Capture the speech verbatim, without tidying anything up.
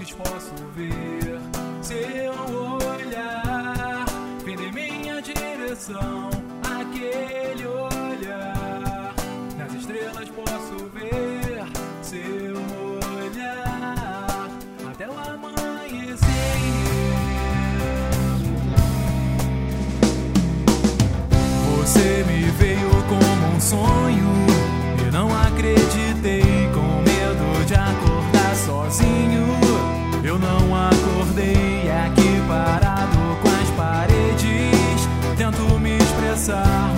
vezes posso ver seu olhar vindo em minha direção, aquele olhar. Nas estrelas posso ver seu olhar até o amanhecer. Você me veio como um sonho e não acreditei, com medo de acordar sozinho. Eu não acordei aqui parado com as paredes, tento me expressar,